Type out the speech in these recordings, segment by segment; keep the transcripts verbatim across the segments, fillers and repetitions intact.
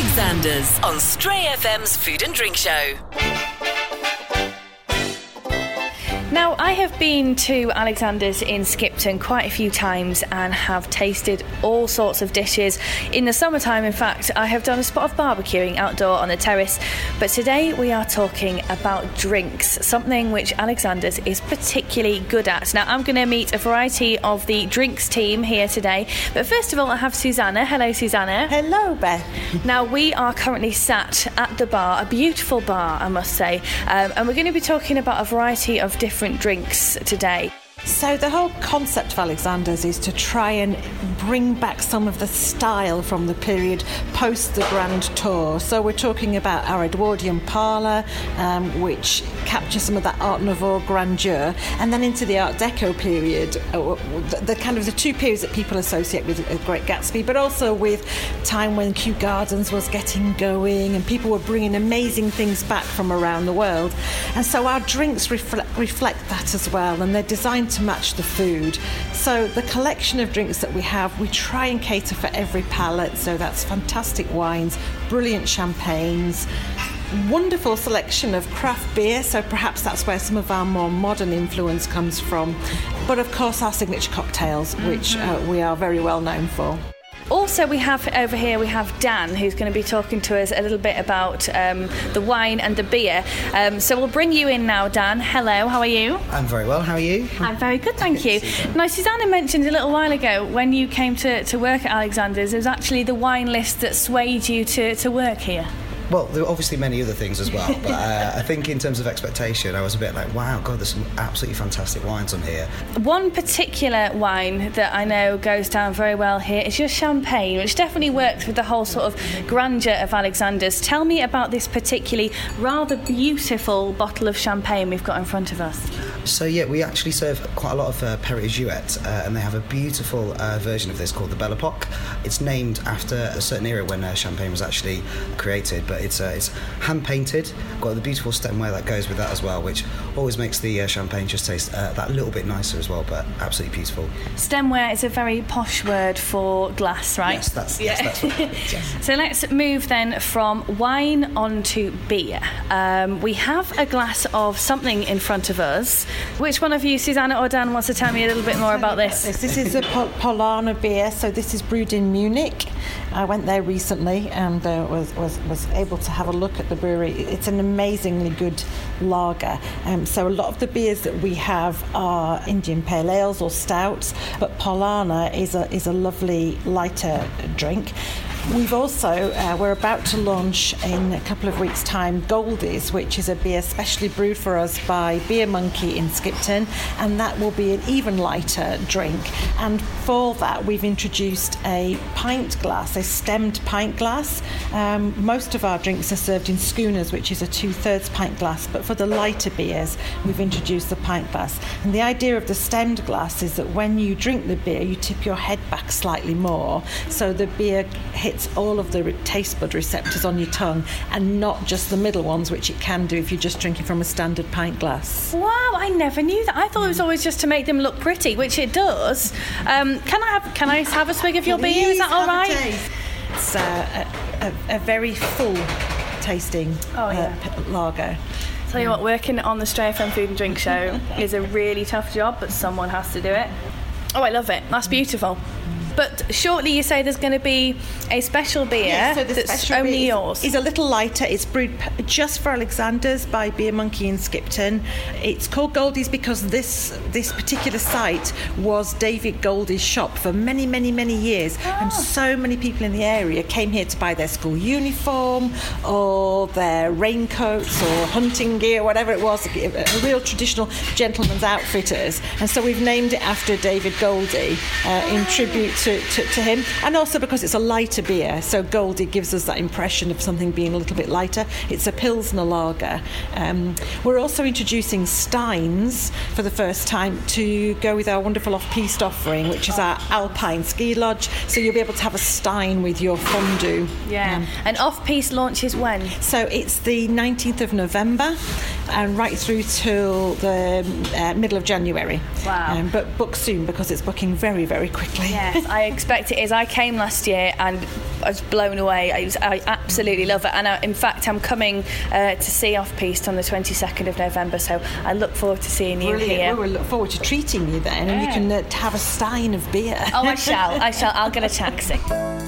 Alexander's on Stray F M's Food and Drink Show. Now, I have been to Alexander's in Skipton quite a few times and have tasted all sorts of dishes. In the summertime, in fact, I have done a spot of barbecuing outdoor on the terrace. But today we are talking about drinks, something which Alexander's is particularly good at. Now, I'm going to meet a variety of the drinks team here today. But first of all, I have Susanna. Hello, Susanna. Hello, Beth. Now, we are currently sat at the bar, a beautiful bar, I must say. Um, and we're going to be talking about a variety of different drinks today. So the whole concept of Alexander's is to try and bring back some of the style from the period post the Grand Tour. So we're talking about our Edwardian parlour, um, which captures some of that Art Nouveau grandeur, and then into the Art Deco period, uh, the, the kind of the two periods that people associate with uh, Great Gatsby, but also with time when Kew Gardens was getting going and people were bringing amazing things back from around the world. And so our drinks reflect, reflect that as well, and they're designed to match the food. So the collection of drinks that we have, we try and cater for every palate. So that's fantastic wines, brilliant champagnes, wonderful selection of craft beer, so perhaps that's where some of our more modern influence comes from. But of course our signature cocktails, which uh, we are very well known for. Also, we have over here, we have Dan, who's going to be talking to us a little bit about um, the wine and the beer. Um, so we'll bring you in now, Dan. Hello, how are you? I'm very well, how are you? I'm very good, thank you. Now, Susanna mentioned a little while ago when you came to, to work at Alexander's, it was actually the wine list that swayed you to, to work here. Well, there were obviously many other things as well, but uh, I think in terms of expectation, I was a bit like, wow, God, there's some absolutely fantastic wines on here. One particular wine that I know goes down very well here is your champagne, which definitely works with the whole sort of grandeur of Alexander's. Tell me about this particularly rather beautiful bottle of champagne we've got in front of us. So, yeah, we actually serve quite a lot of uh, Perrier Jouet, uh, and they have a beautiful uh, version of this called the Belle Epoque. It's named after a certain era when uh, champagne was actually created, but it's uh, it's hand-painted, got the beautiful stemware that goes with that as well, which always makes the uh, champagne just taste uh, that little bit nicer as well, but absolutely beautiful. Stemware is a very posh word for glass, right? Yes, that's, yeah. yes, that's what it is, yes. So let's move then from wine onto beer. Um, we have a glass of something in front of us. Which one of you, Susanna or Dan, wants to tell me a little bit more about this? this? This is a Pol- Polana beer, so this is brewed in Munich. I went there recently and uh, was, was was able to have a look at the brewery. It's an amazingly good lager. Um, so a lot of the beers that we have are Indian pale ales or stouts, but Polana is a is a lovely lighter drink. We've also, uh, we're about to launch in a couple of weeks' time Goldies, which is a beer specially brewed for us by Beer Monkey in Skipton, and that will be an even lighter drink. And for that, we've introduced a pint glass, a stemmed pint glass. Um, most of our drinks are served in schooners, which is a two-thirds pint glass, but for the lighter beers, we've introduced the pint glass. And the idea of the stemmed glass is that when you drink the beer, you tip your head back slightly more, so the beer hits all of the taste bud receptors on your tongue and not just the middle ones, which it can do if you're just drinking from a standard pint glass. Wow, I never knew that. I thought it was always just to make them look pretty, which it does. Um, can I have can I have a swig of your Please beer? Is that all right? It's uh, a, a, a very full tasting oh, yeah. uh, lager. Tell you what, working on the Stray F M Food and Drink Show is a really tough job, but someone has to do it. Oh, I love it. That's beautiful. But shortly you say there's going to be a special beer yes, so the that's special only beer yours. Is a little lighter. It's brewed just for Alexander's by Beer Monkey in Skipton. It's called Goldies because this this particular site was David Goldie's shop for many, many, many years. Oh. And so many people in the area came here to buy their school uniform or their raincoats or hunting gear, whatever it was, a real traditional gentleman's outfitters. And so we've named it after David Goldie uh, in tribute to To, to, to him, and also because it's a lighter beer, so Goldie gives us that impression of something being a little bit lighter. It's a Pilsner lager. Um, we're also introducing Steins for the first time to go with our wonderful off-piste offering, which is our Alpine ski lodge, so you'll be able to have a Stein with your fondue. Yeah, um, and off-piste launches when? So it's the nineteenth of November and right through till the uh, middle of January. Wow. Um, but book soon because it's booking very, very quickly. Yes, I expect it is. I came last year and I was blown away. I, was, I absolutely love it. And I, in fact, I'm coming uh, to see Off-Piste on the twenty-second of November, so I look forward to seeing you Brilliant. here. We will look forward to treating you then, yeah. and you can uh, have a stein of beer. Oh, I shall. I shall. I'll get a taxi.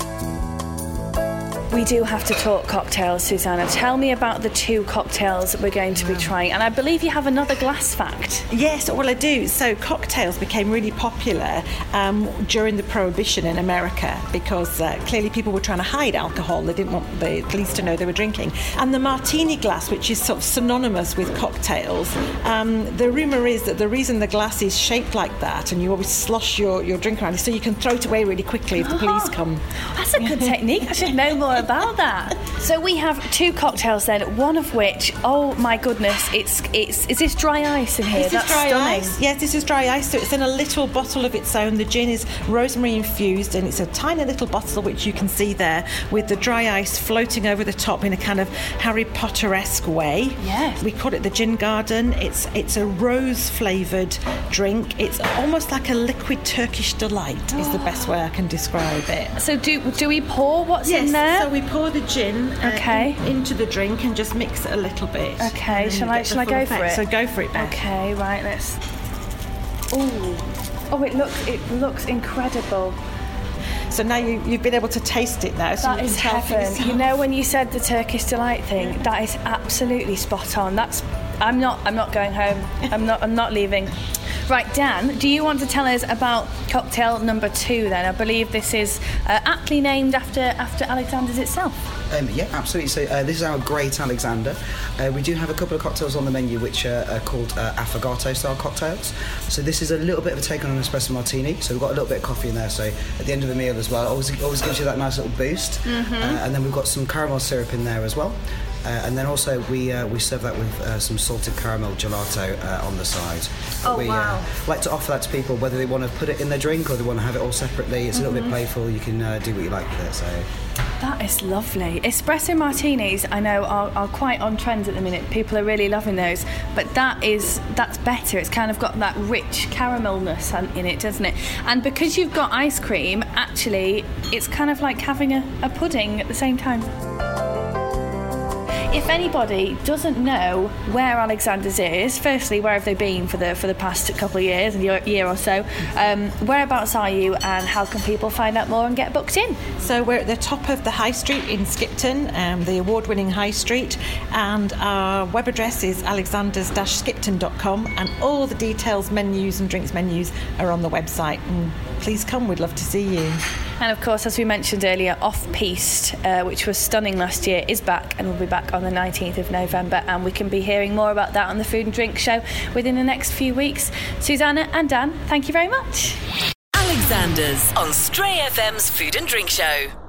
We do have to talk cocktails, Susanna. Tell me about the two cocktails that we're going to be trying. And I believe you have another glass fact. Yes, well, I do. So cocktails became really popular um, during the Prohibition in America because uh, clearly people were trying to hide alcohol. They didn't want the police to know they were drinking. And the martini glass, which is sort of synonymous with cocktails, um, the rumour is that the reason the glass is shaped like that and you always slosh your, your drink around is so you can throw it away really quickly if the police come. That's a good technique. I should know more about that. So we have two cocktails then, one of which, oh my goodness, it's it's is this dry ice in here? This That's is dry stunning. ice. Yes, this is dry ice. So it's in a little bottle of its own. The gin is rosemary infused, and it's a tiny little bottle which you can see there with the dry ice floating over the top in a kind of Harry Potter-esque way. Yes. We call it the Gin Garden. It's it's a rose flavoured drink. It's almost like a liquid Turkish delight. Is the best way I can describe it. So do do we pour what's Yes. in there? So we pour the gin uh, Okay. in- into the drink and just mix it a little bit. Okay, And then shall you I- get the shall I full go for effect. it? So go for it, Beth. Okay, right, let's... Ooh. Oh, it looks it looks incredible. So now you, you've been able to taste it now. So That you is can tell for heaven. yourself. You know, when you said the Turkish delight thing, that is absolutely spot on. That's I'm not I'm not going home. I'm not I'm not leaving. Right, Dan, do you want to tell us about cocktail number two then? I believe this is uh, aptly named after after Alexander's itself. Um, yeah, absolutely. So uh, this is our Great Alexander. Uh, we do have a couple of cocktails on the menu which are, are called uh, affogato-style cocktails. So this is a little bit of a take on an espresso martini. So we've got a little bit of coffee in there. So at the end of the meal as well, always always gives you that nice little boost. Mm-hmm. Uh, and then we've got some caramel syrup in there as well. Uh, and then also we uh, we serve that with uh, some salted caramel gelato uh, on the side. Oh, we wow. uh, like to offer that to people whether they want to put it in their drink or they want to have it all separately. It's a little bit playful. You can uh, do what you like with it. So That is lovely. Espresso martinis, I know, are, are quite on trend at the minute. People are really loving those. But that is that's better. It's kind of got that rich caramelness in it, doesn't it? And because you've got ice cream, actually, it's kind of like having a, a pudding at the same time. If anybody doesn't know where Alexander's is, firstly, where have they been for the for the past couple of years, a year, year or so? Um, whereabouts are you, and how can people find out more and get booked in? So we're at the top of the High Street in Skipton, um, the award-winning High Street, and our web address is alexanders dash skipton dot com, and all the details, menus and drinks menus are on the website. And please come, we'd love to see you. And of course, as we mentioned earlier, Off-Piste, uh, which was stunning last year, is back and will be back on the nineteenth of November, and we can be hearing more about that on the Food and Drink Show within the next few weeks. Susanna and Dan, thank you very much. Alexander's on Stray F M's Food and Drink Show.